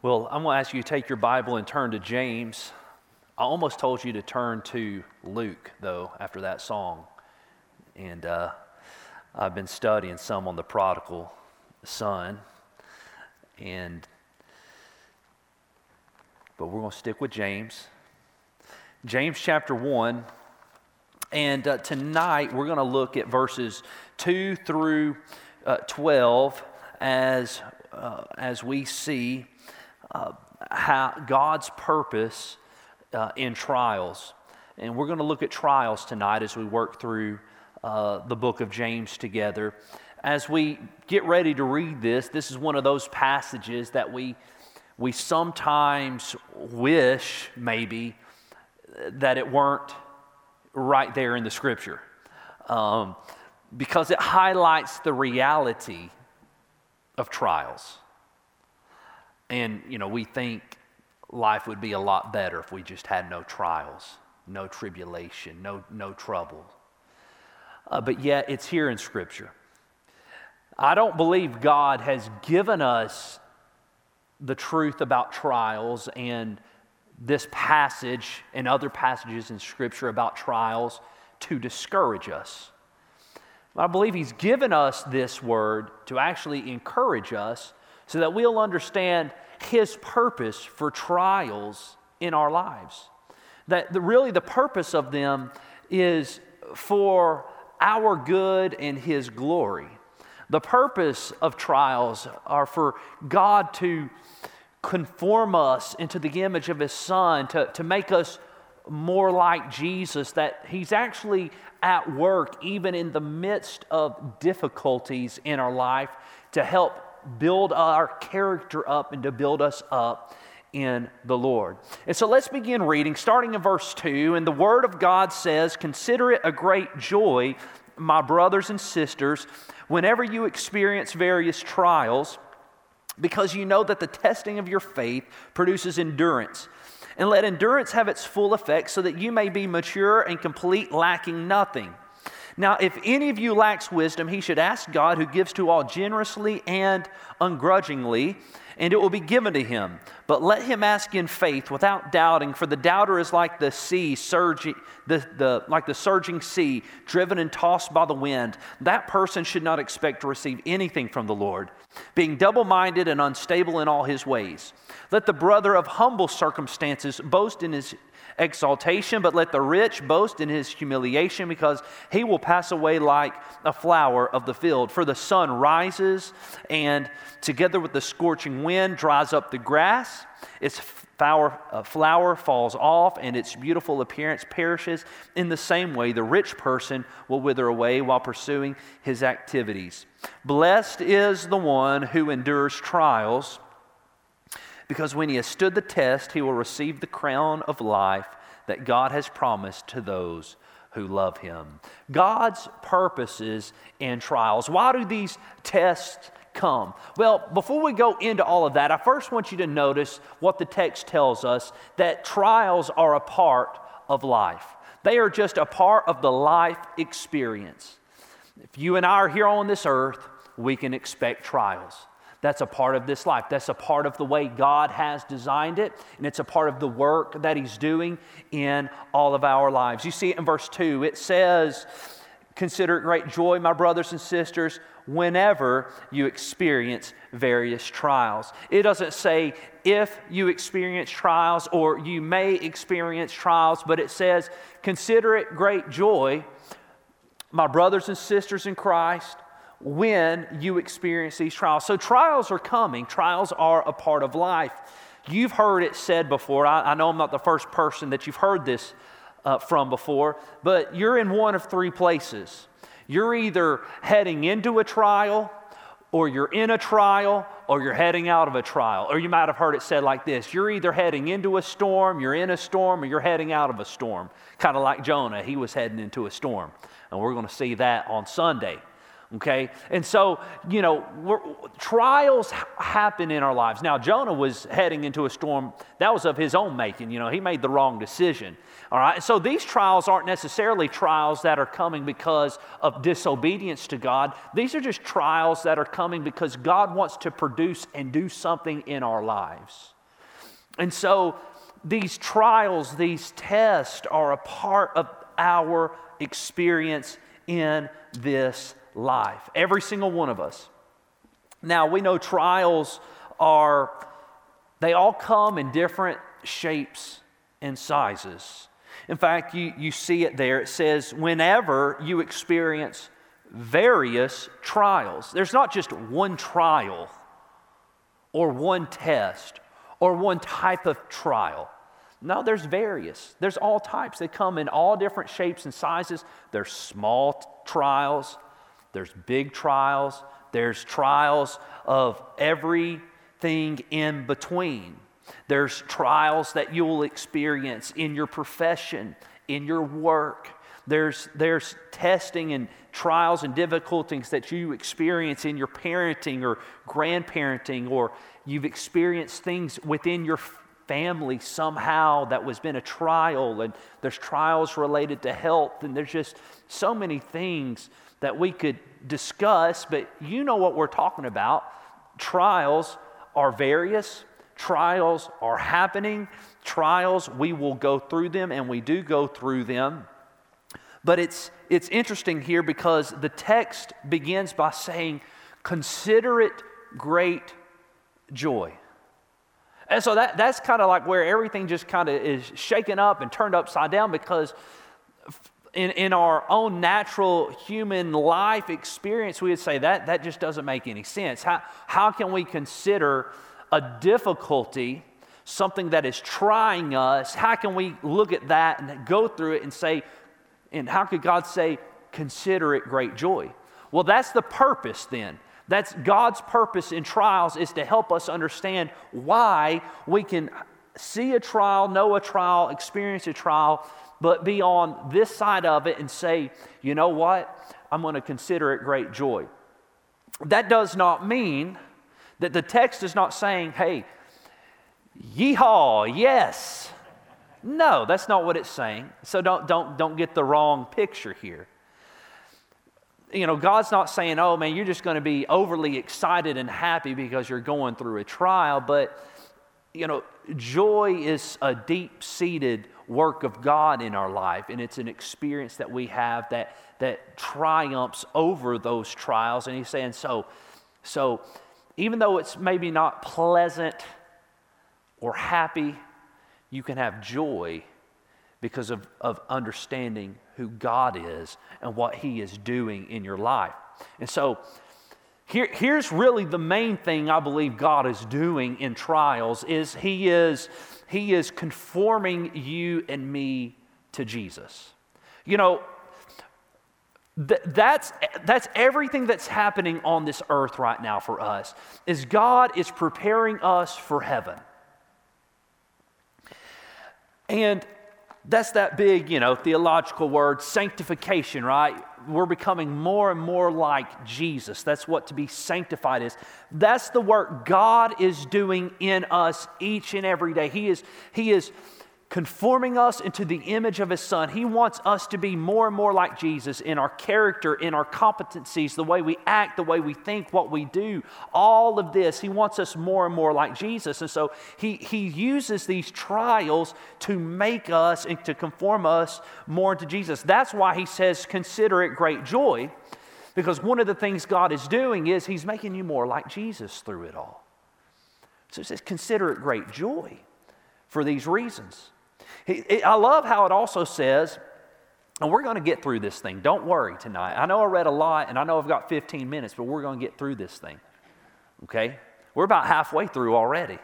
Well, I'm going to ask you to take your Bible and turn to James. I almost told you to turn to Luke, though, after that song. And I've been studying some on the prodigal son. But we're going to stick with James. James chapter 1. And tonight we're going to look at verses 2 through 12 as we see how God's purpose in trials. And we're going to look at trials tonight as we work through the book of James together. As we get ready to read this is one of those passages that we sometimes wish maybe that it weren't right there in the Scripture, because it highlights the reality of trials. And, we think life would be a lot better if we just had no trials, no tribulation, no trouble. But yet, it's here in Scripture. I don't believe God has given us the truth about trials and this passage and other passages in Scripture about trials to discourage us. I believe He's given us this word to actually encourage us so that we'll understand His purpose for trials in our lives. That really the purpose of them is for our good and His glory. The purpose of trials are for God to conform us into the image of His Son, to make us more like Jesus, that He's actually at work even in the midst of difficulties in our life to help build our character up and to build us up in the Lord. And so let's begin reading, starting in verse 2. And the Word of God says, "Consider it a great joy, my brothers and sisters, whenever you experience various trials, because you know that the testing of your faith produces endurance. And let endurance have its full effect, so that you may be mature and complete, lacking nothing. Now, if any of you lacks wisdom, he should ask God, who gives to all generously and ungrudgingly, and it will be given to him. But let him ask in faith without doubting, for the doubter is like the sea surging, like the surging sea, driven and tossed by the wind. That person should not expect to receive anything from the Lord, being double-minded and unstable in all his ways. Let the brother of humble circumstances boast in his exaltation, but let the rich boast in his humiliation, because he will pass away like a flower of the field. For the sun rises, and together with the scorching wind dries up the grass. Its flower falls off, and its beautiful appearance perishes. In the same way, the rich person will wither away while pursuing his activities. Blessed is the one who endures trials, because when he has stood the test, he will receive the crown of life that God has promised to those who love him." God's purposes in trials. Why do these tests come? Well, before we go into all of that, I first want you to notice what the text tells us, that trials are a part of life. They are just a part of the life experience. If you and I are here on this earth, we can expect trials. That's a part of this life. That's a part of the way God has designed it, and it's a part of the work that He's doing in all of our lives. You see it in verse 2. It says, "Consider it great joy, my brothers and sisters, whenever you experience various trials." It doesn't say if you experience trials or you may experience trials, but it says, "Consider it great joy, my brothers and sisters in Christ, when you experience these trials." So trials are coming. Trials are a part of life. You've heard it said before. I know I'm not the first person that you've heard this from before, but you're in one of three places. You're either heading into a trial, or you're in a trial, or you're heading out of a trial. Or you might have heard it said like this: you're either heading into a storm, you're in a storm, or you're heading out of a storm. Kind of like Jonah, he was heading into a storm. And we're going to see that on Sunday. Okay? And so, trials happen in our lives. Now, Jonah was heading into a storm that was of his own making. He made the wrong decision. All right? So these trials aren't necessarily trials that are coming because of disobedience to God. These are just trials that are coming because God wants to produce and do something in our lives. And so these trials, these tests are a part of our experience in this life. Every single one of us. Now, we know trials they all come in different shapes and sizes. In fact, you see it there. It says, whenever you experience various trials. There's not just one trial or one test or one type of trial. No, there's various. There's all types. They come in all different shapes and sizes. There's small trials. There's big trials. There's trials of everything in between. There's trials that you'll experience in your profession, in your work. There's testing and trials and difficulties that you experience in your parenting or grandparenting, or you've experienced things within your family somehow that has been a trial, and there's trials related to health, and there's just so many things that we could discuss, but you know what we're talking about. Trials are various. Trials are happening. Trials, we will go through them, and we do go through them. But it's interesting here because the text begins by saying, consider it great joy. And so that's kind of like where everything just kind of is shaken up and turned upside down, because in our own natural human life experience, we would say that just doesn't make any sense. How can we consider a difficulty something that is trying us? How can we look at that and go through it and say, and how could God say, consider it great joy? Well, that's the purpose then. That's God's purpose in trials, is to help us understand why we can see a trial, know a trial, experience a trial, but be on this side of it and say, you know what? I'm going to consider it great joy. That does not mean that the text is not saying, hey, yeehaw, yes. No, that's not what it's saying. So don't get the wrong picture here. God's not saying, oh man, you're just going to be overly excited and happy because you're going through a trial. But, joy is a deep-seated work of God in our life. And it's an experience that we have that triumphs over those trials. And he's saying, so even though it's maybe not pleasant or happy, you can have joy because of understanding who God is and what He is doing in your life. And so here's really the main thing I believe God is doing in trials is He is conforming you and me to Jesus. That's everything that's happening on this earth right now for us, is God is preparing us for heaven. And that's that big, theological word, sanctification, right? We're becoming more and more like Jesus. That's what to be sanctified is. That's the work God is doing in us each and every day. He is conforming us into the image of His Son. He wants us to be more and more like Jesus in our character, in our competencies, the way we act, the way we think, what we do. All of this, He wants us more and more like Jesus. And so He uses these trials to make us and to conform us more into Jesus. That's why He says, consider it great joy, because one of the things God is doing is He's making you more like Jesus through it all. So He says, consider it great joy for these reasons. I love how it also says, and we're going to get through this thing. Don't worry tonight. I know I read a lot, and I know I've got 15 minutes, but we're going to get through this thing. Okay? We're about halfway through already.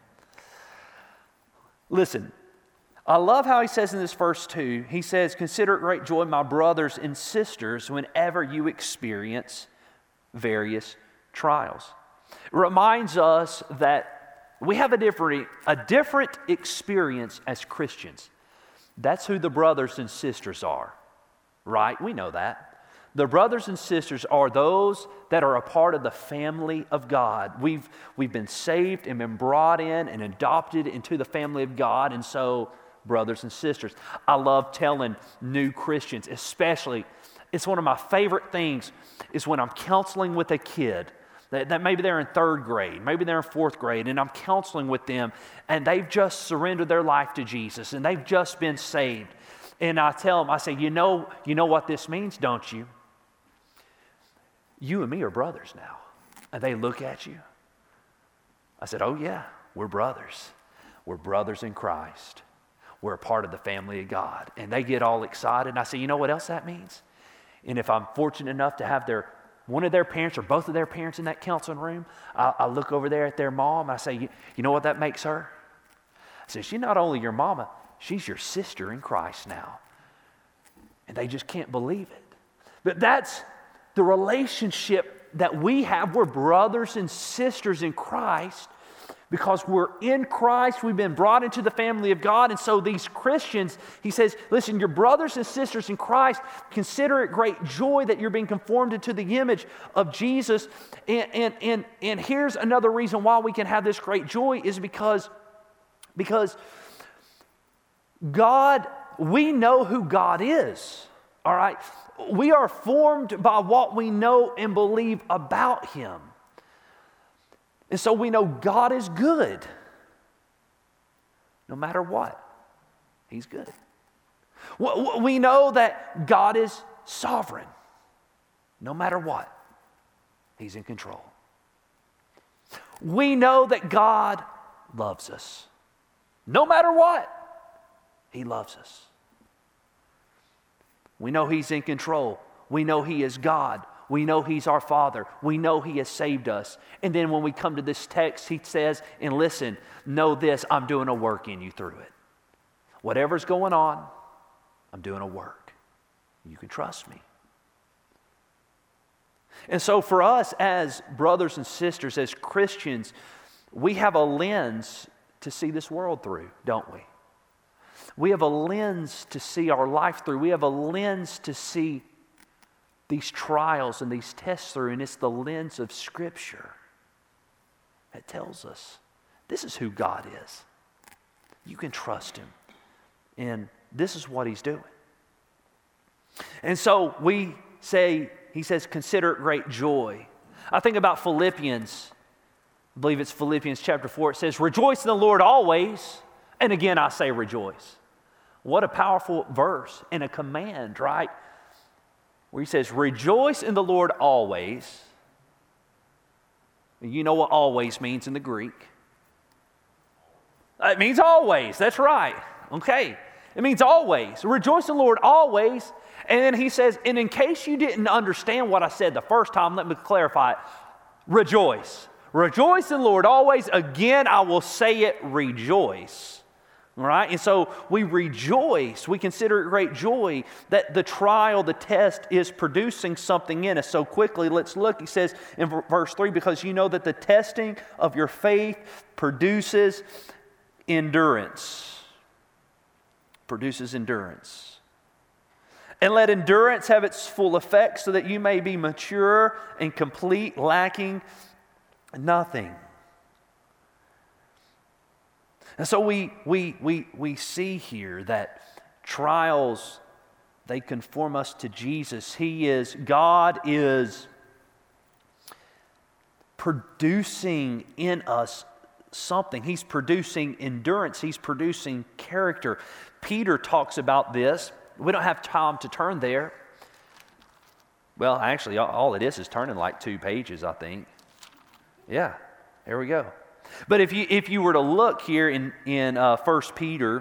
Listen, I love how he says in this verse 2, he says, consider it great joy, my brothers and sisters, whenever you experience various trials. It reminds us that we have a different experience as Christians. That's who the brothers and sisters are, right? We know that. The brothers and sisters are those that are a part of the family of God. We've been saved and been brought in and adopted into the family of God, and so brothers and sisters. I love telling new Christians, especially, it's one of my favorite things is when I'm counseling with a kid that maybe they're in 3rd grade, maybe they're in 4th grade, and I'm counseling with them, and they've just surrendered their life to Jesus, and they've just been saved. And I tell them, I say, you know what this means, don't you? You and me are brothers now. And they look at you. I said, oh yeah, we're brothers. We're brothers in Christ. We're a part of the family of God. And they get all excited. And I say, you know what else that means? And if I'm fortunate enough to have one of their parents or both of their parents in that counseling room, I look over there at their mom. I say, you know what that makes her? I say, she's not only your mama, she's your sister in Christ now. And they just can't believe it. But that's the relationship that we have. We're brothers and sisters in Christ. Because we're in Christ, we've been brought into the family of God. And so these Christians, he says, listen, your brothers and sisters in Christ, consider it great joy that you're being conformed into the image of Jesus. And here's another reason why we can have this great joy is because God, we know who God is, all right? We are formed by what we know and believe about Him. And so we know God is good. No matter what, He's good. We know that God is sovereign. No matter what, He's in control. We know that God loves us. No matter what, He loves us. We know He's in control. We know He is God. We know He's our Father. We know He has saved us. And then when we come to this text, He says, and listen, know this, I'm doing a work in you through it. Whatever's going on, I'm doing a work. You can trust me. And so for us as brothers and sisters, as Christians, we have a lens to see this world through, don't we? We have a lens to see our life through. We have a lens to see these trials and these tests through, and it's the lens of Scripture that tells us this is who God is. You can trust Him, and this is what He's doing. And so we say, He says, consider it great joy. I think about Philippians, I believe it's Philippians chapter 4, it says, rejoice in the Lord always, and again I say rejoice. What a powerful verse and a command, right? Where He says, rejoice in the Lord always. You know what always means in the Greek? It means always. That's right. Okay. It means always. Rejoice in the Lord always. And then He says, and in case you didn't understand what I said the first time, let me clarify it. Rejoice. Rejoice in the Lord always. Again, I will say it, rejoice. All right? And so we rejoice. We consider it great joy that the trial, the test is producing something in us. So quickly, let's look. He says in verse 3, because you know that the testing of your faith produces endurance. Produces endurance. And let endurance have its full effect so that you may be mature and complete, lacking nothing. And so we see here that trials, they conform us to Jesus. God is producing in us something. He's producing endurance. He's producing character. Peter talks about this. We don't have time to turn there. Well, actually, all it is turning like 2 pages, I think. Yeah, there we go. But if you were to look here in 1 Peter,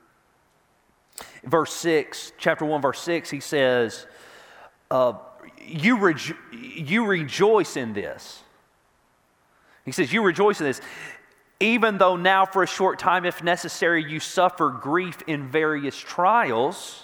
verse 6, chapter 1, verse 6, he says, you rejoice in this. He says, you rejoice in this, even though now for a short time, if necessary, you suffer grief in various trials,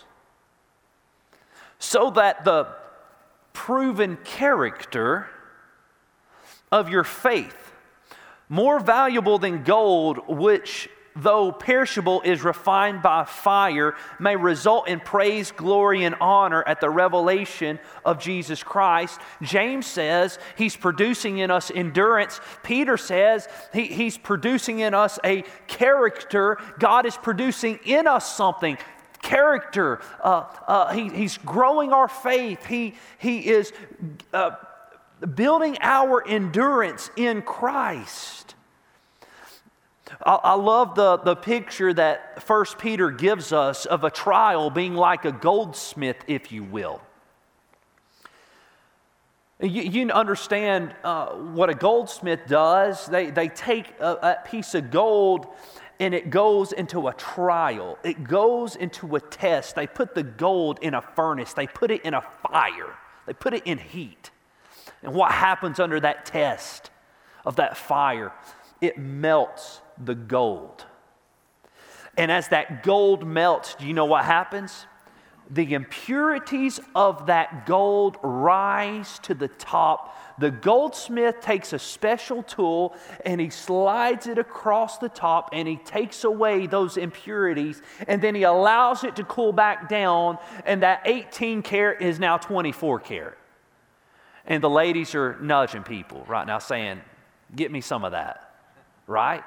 so that the proven character of your faith, more valuable than gold, which though perishable, is refined by fire, may result in praise, glory, and honor at the revelation of Jesus Christ. James says he's producing in us endurance. Peter says he's producing in us a character. God is producing in us something. Character. He's growing our faith. He is building our endurance in Christ. I love the picture that 1 Peter gives us of a trial being like a goldsmith, if you will. You understand what a goldsmith does. They take a piece of gold and it goes into a trial. It goes into a test. They put the gold in a furnace. They put it in a fire. They put it in heat. And what happens under that test of that fire? It melts the gold. And as that gold melts, do you know what happens? The impurities of that gold rise to the top. The goldsmith takes a special tool and he slides it across the top and he takes away those impurities, and then he allows it to cool back down, and that 18 karat is now 24 karat. And the ladies are nudging people right now saying, get me some of that, right?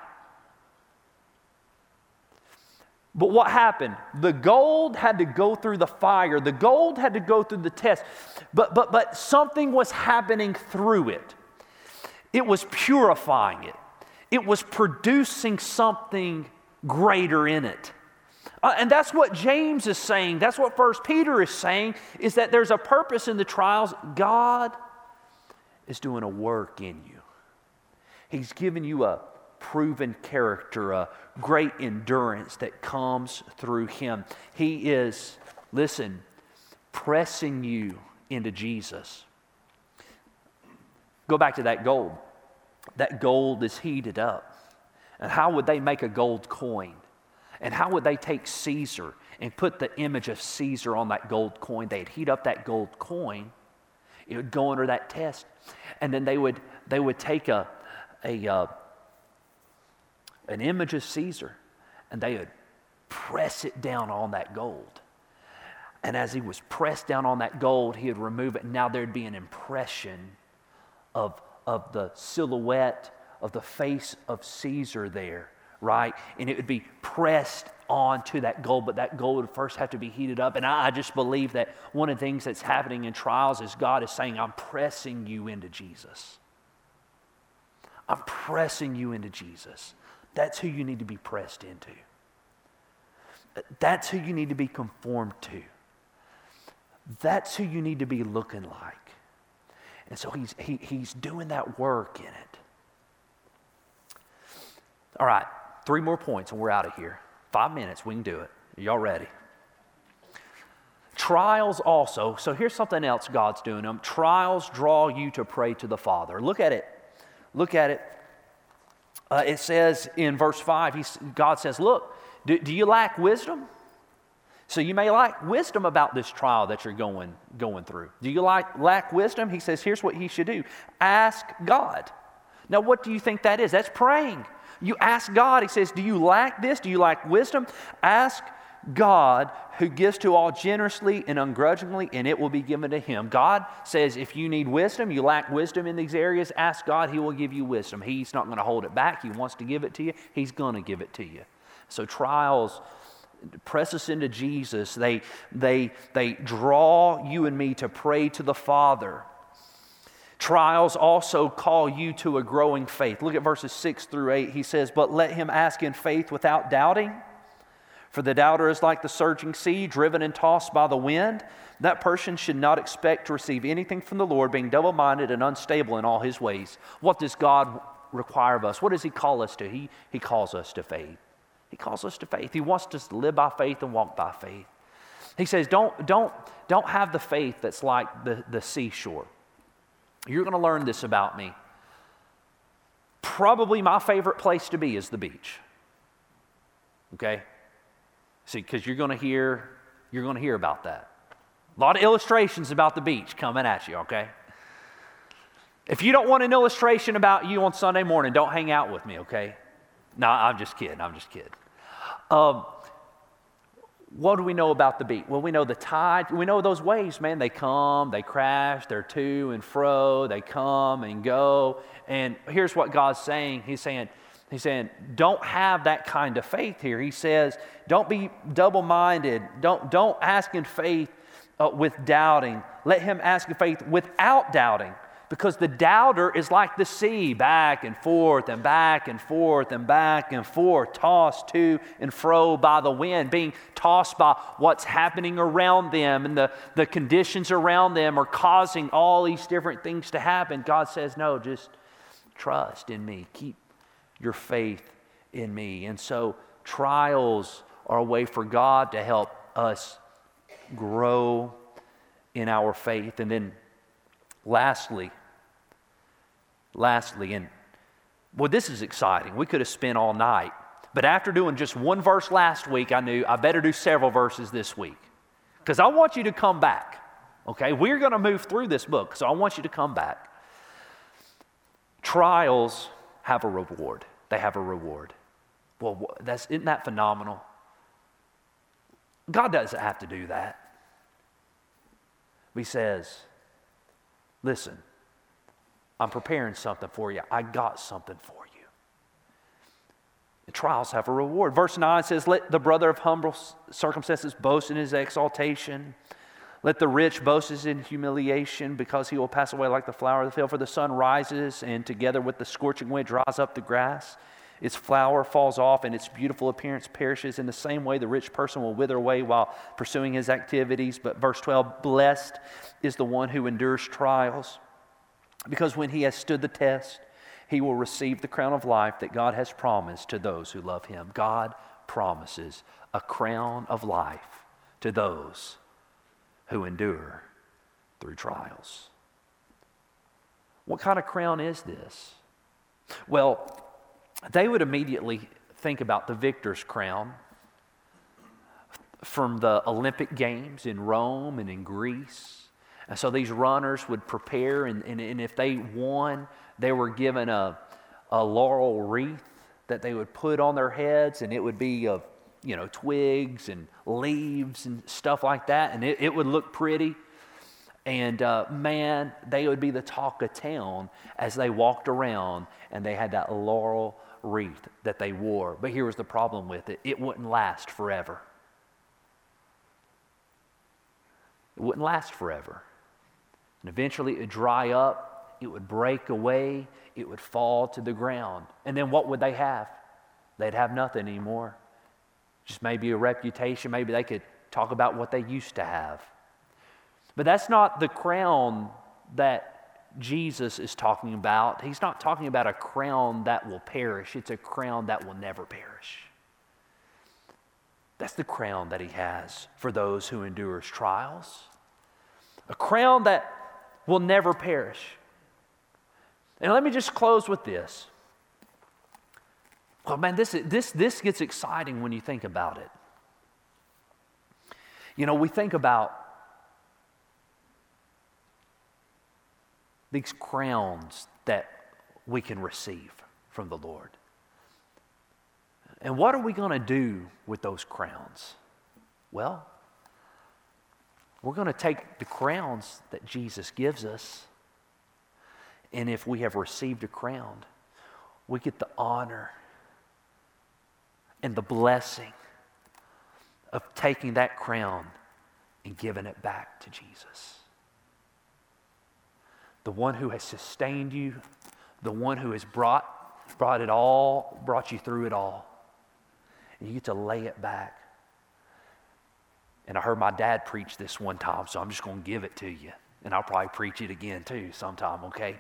But what happened? The gold had to go through the fire. The gold had to go through the test. But something was happening through it. It was purifying it. It was producing something greater in it. And that's what James is saying. That's what 1 Peter is saying, is that there's a purpose in the trials. God is doing a work in you. He's given you a proven character, a great endurance that comes through Him. He is, listen, pressing you into Jesus. Go back to that gold. That gold is heated up. And how would they make a gold coin? And how would they take Caesar and put the image of Caesar on that gold coin? They'd heat up that gold coin. It would go under that test. And then they would take an image of Caesar, and they would press it down on that gold. And as he was pressed down on that gold, he would remove it, and now there'd be an impression of the silhouette of the face of Caesar there, right? And it would be pressed onto that gold, but that gold would first have to be heated up. And I just believe that one of the things that's happening in trials is God is saying, I'm pressing you into Jesus. I'm pressing you into Jesus. That's who you need to be pressed into. That's who you need to be conformed to. That's who you need to be looking like. And so he's doing that work in it. All right, 3 more points and we're out of here. 5 minutes, we can do it. Are y'all ready? Trials also. So here's something else God's doing. Trials draw you to pray to the Father. Look at it. Look at it. It says in verse 5, God says, look, do you lack wisdom? So you may lack wisdom about this trial that you're going through. Do you lack wisdom? He says, here's what you should do. Ask God. Now, what do you think that is? That's praying. You ask God. He says, do you lack this? Do you lack wisdom? Ask God, who gives to all generously and ungrudgingly, and it will be given to him. God says, if you need wisdom, you lack wisdom in these areas, ask God. He will give you wisdom. He's not going to hold it back. He wants to give it to you. He's going to give it to you. So trials press us into Jesus. They draw you and me to pray to the Father. Trials also call you to a growing faith. Look at verses 6 through 8. He says, but let him ask in faith without doubting. For the doubter is like the surging sea, driven and tossed by the wind. That person should not expect to receive anything from the Lord, being double-minded and unstable in all his ways. What does God require of us? What does he call us to? He calls us to faith. He calls us to faith. He wants us to live by faith and walk by faith. He says, don't have the faith that's like the seashore. You're going to learn this about me. Probably my favorite place to be is the beach. Okay? See, because you're going to hear about that. A lot of illustrations about the beach coming at you, okay? If you don't want an illustration about you on Sunday morning, don't hang out with me, okay? No, I'm just kidding. What do we know about the beat? Well, we know the tide. We know those waves, man. They come, they crash, they're to and fro, they come and go. And here's what God's saying. He's saying, don't have that kind of faith here. He says, don't be double-minded. Don't ask in faith with doubting. Let him ask in faith without doubting. Because the doubter is like the sea, back and forth and back and forth and back and forth, tossed to and fro by the wind, being tossed by what's happening around them, and the conditions around them are causing all these different things to happen. God says, no, just trust in me. Keep your faith in me. And so trials are a way for God to help us grow in our faith. And then lastly, and well, this is exciting. We could have spent all night. But after doing just one verse last week, I knew I better do several verses this week. Because I want you to come back. Okay? We're going to move through this book, so I want you to come back. Trials have a reward. They have a reward. Well, isn't that phenomenal? God doesn't have to do that. He says, listen, I'm preparing something for you. I got something for you. The trials have a reward. Verse 9 says, let the brother of humble circumstances boast in his exaltation. Let the rich boast in humiliation, because he will pass away like the flower of the field. For the sun rises, and together with the scorching wind dries up the grass. Its flower falls off, and its beautiful appearance perishes. In the same way, the rich person will wither away while pursuing his activities. But verse 12, blessed is the one who endures trials, because when he has stood the test, he will receive the crown of life that God has promised to those who love him. God promises a crown of life to those who endure through trials. What kind of crown is this? Well, they would immediately think about the victor's crown from the Olympic Games in Rome and in Greece. And so these runners would prepare, and if they won, they were given a laurel wreath that they would put on their heads, and it would be of twigs and leaves and stuff like that, and it would look pretty. And man, they would be the talk of town as they walked around, and they had that laurel wreath that they wore. But here was the problem with it. It wouldn't last forever. It wouldn't last forever. And eventually it would dry up, it would break away, it would fall to the ground. And then what would they have? They'd have nothing anymore. Just maybe a reputation. Maybe they could talk about what they used to have. But that's not the crown that Jesus is talking about. He's not talking about a crown that will perish. It's a crown that will never perish. That's the crown that he has for those who endures trials. A crown that will never perish. And let me just close with this. Well, man, this gets exciting when you think about it. We think about these crowns that we can receive from the Lord. And what are we going to do with those crowns? Well, we're going to take the crowns that Jesus gives us, and if we have received a crown, we get the honor and the blessing of taking that crown and giving it back to Jesus. The one who has sustained you, the one who has brought you through it all. And you get to lay it back. And I heard my dad preach this one time, so I'm just going to give it to you. And I'll probably preach it again too sometime, okay?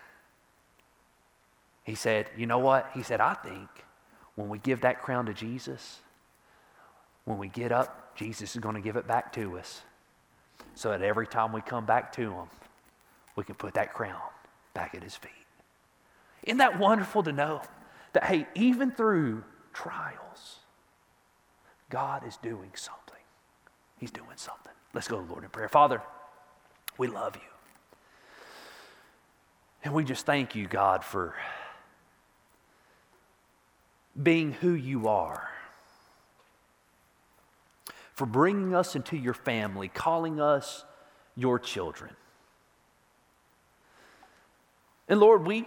He said, you know what? He said, I think when we give that crown to Jesus, when we get up, Jesus is going to give it back to us. So that every time we come back to him, we can put that crown back at his feet. Isn't that wonderful to know that, hey, even through trials, God is doing something. He's doing something. Let's go to the Lord in prayer. Father, we love you. And we just thank you, God, for being who you are, for bringing us into your family, calling us your children. And Lord, we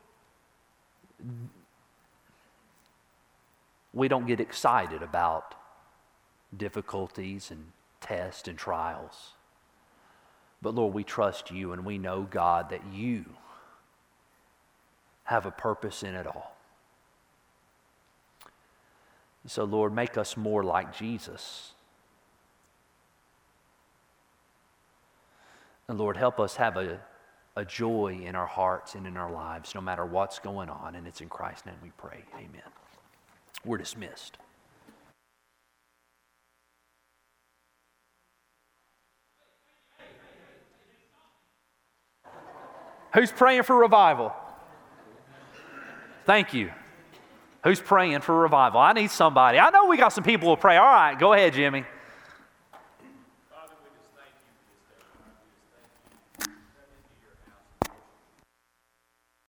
don't get excited about difficulties and tests and trials. But Lord, we trust you, and we know, God, that you have a purpose in it all. So Lord, make us more like Jesus. And Lord, help us have a joy in our hearts and in our lives, no matter what's going on. And it's in Christ's name we pray. Amen. We're dismissed. Who's praying for revival? Thank you. Who's praying for revival? I need somebody. I know we got some people who will pray. All right, go ahead, Jimmy.